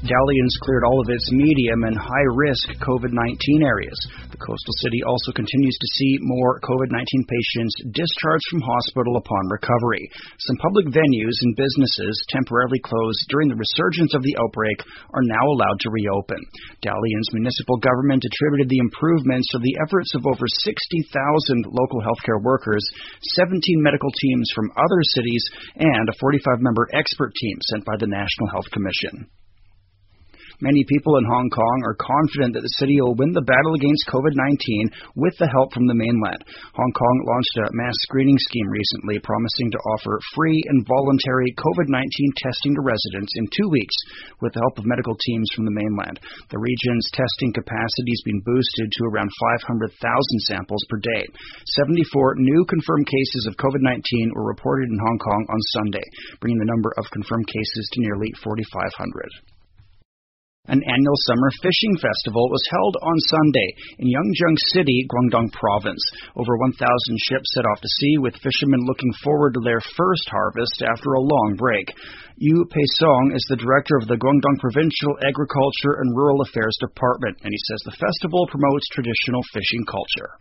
Dalian's cleared all of its medium and high-risk COVID-19 areas. The coastal city also continues to see more COVID-19 patients discharged from hospital upon recovery. Some public venues and businesses temporarily closed during the resurgence of the outbreak are now allowed to reopen. Dalian's municipal government attributed the improvements to the efforts of over 60,000 local healthcare workers, 17 medical teams from other cities, and a 45-member expert team sent by the National Health Commission. Many people in Hong Kong are confident that the city will win the battle against COVID-19 with the help from the mainland. Hong Kong launched a mass screening scheme recently, promising to offer free and voluntary COVID-19 testing to residents in 2 weeks with the help of medical teams from the mainland. The region's testing capacity has been boosted to around 500,000 samples per day. 74 new confirmed cases of COVID-19 were reported in Hong Kong on Sunday, bringing the number of confirmed cases to nearly 4,500. An annual summer fishing festival was held on Sunday in Yangjiang City, Guangdong Province. Over 1,000 ships set off to sea, with fishermen looking forward to their first harvest after a long break. Yu Peisong is the director of the Guangdong Provincial Agriculture and Rural Affairs Department, and he says the festival promotes traditional fishing culture.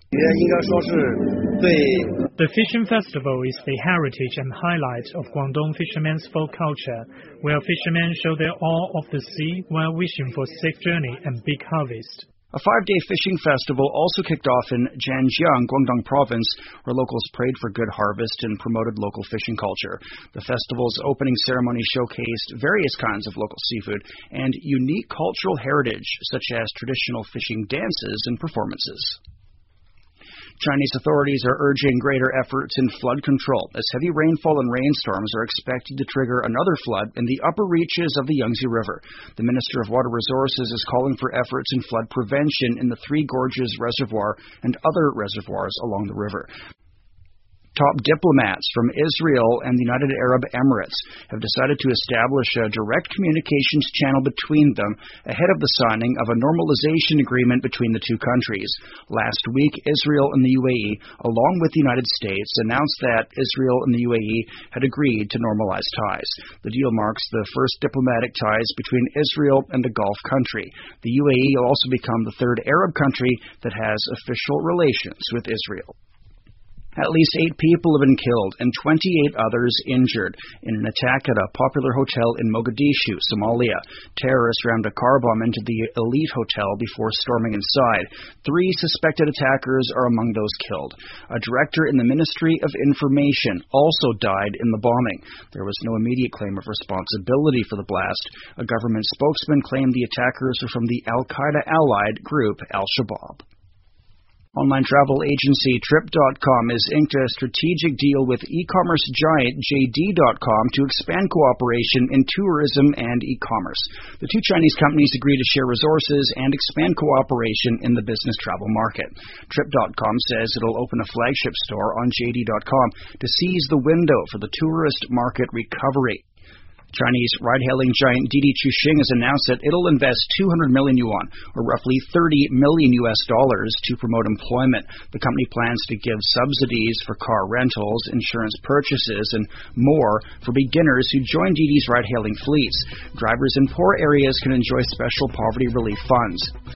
The fishing festival is the heritage and highlight of Guangdong fishermen's folk culture, where fishermen show their awe of the sea while wishing for safe journey and big harvest. A 5-day fishing festival also kicked off in Zhanjiang, Guangdong Province, where locals prayed for good harvest and promoted local fishing culture. The festival's opening ceremony showcased various kinds of local seafood and unique cultural heritage, such as traditional fishing dances and performances. Chinese authorities are urging greater efforts in flood control, as heavy rainfall and rainstorms are expected to trigger another flood in the upper reaches of the Yangtze River. The Minister of Water Resources is calling for efforts in flood prevention in the Three Gorges Reservoir and other reservoirs along the river. Top diplomats from Israel and the United Arab Emirates have decided to establish a direct communications channel between them ahead of the signing of a normalization agreement between the two countries. Last week, Israel and the UAE, along with the United States, announced that Israel and the UAE had agreed to normalize ties. The deal marks the first diplomatic ties between Israel and a Gulf country. The UAE will also become the third Arab country that has official relations with Israel. At least 8 people have been killed and 28 others injured in an attack at a popular hotel in Mogadishu, Somalia. Terrorists rammed a car bomb into the elite hotel before storming inside. 3 suspected attackers are among those killed. A director in the Ministry of Information also died in the bombing. There was no immediate claim of responsibility for the blast. A government spokesman claimed the attackers were from the Al-Qaeda-allied group Al-Shabaab. Online travel agency Trip.com has inked a strategic deal with e-commerce giant JD.com to expand cooperation in tourism and e-commerce. The two Chinese companies agreed to share resources and expand cooperation in the business travel market. Trip.com says it'll open a flagship store on JD.com to seize the window for the tourist market recovery. Chinese ride-hailing giant Didi Chuxing has announced that it'll invest 200 million yuan, or roughly $30 million, to promote employment. The company plans to give subsidies for car rentals, insurance purchases, and more for beginners who join Didi's ride-hailing fleets. Drivers in poor areas can enjoy special poverty relief funds.